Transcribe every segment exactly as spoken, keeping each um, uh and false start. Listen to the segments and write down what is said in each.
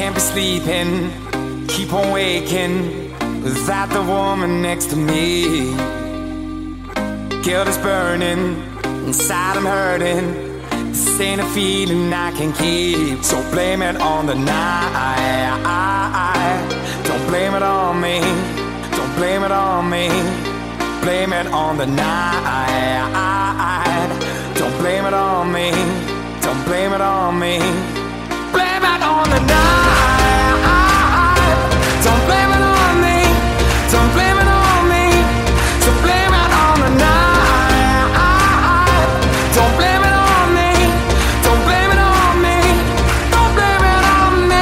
can't be sleeping, keep on waking without the woman next to me. Guilt is burning, inside I'm hurting. This ain't a feeling I can keep. So blame it on the night. Don't blame it on me. Don't blame it on me. Blame it on the night. Don't blame it on me. Don't blame it on me. Blame it on the night. Don't blame it on me. Don't blame it on me. So blame it on the night. Don't blame it on me. Don't blame it on me. Don't blame it on me.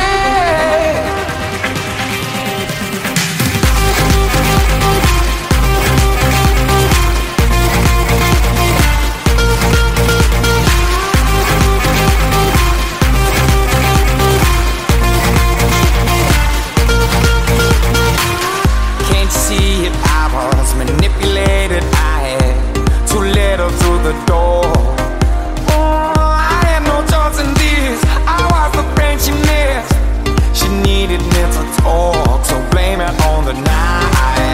Can't you see it? I was manipulated. I had too little through the door. Oh, I had no choice in this. I was the friend she missed. She needed me to talk. So blame it on the night.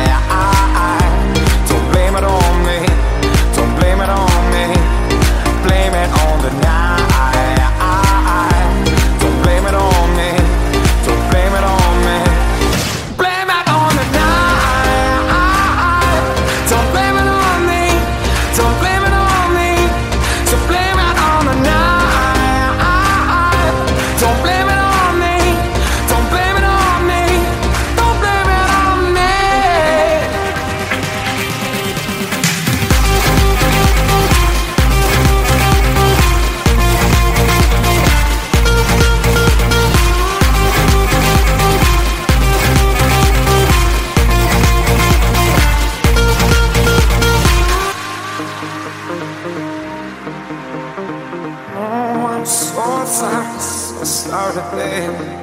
Don't blame it on me. Don't blame it on me. Blame it on the night. Don't blame it on me. Don't blame it on me. Blame it on the night. Don't blame it on me. Don't blame it on me. So blame it on the night. Don't blame it on me. Don't blame it on me. Don't blame it on me. Oh, I'm so sorry, so sorry, baby.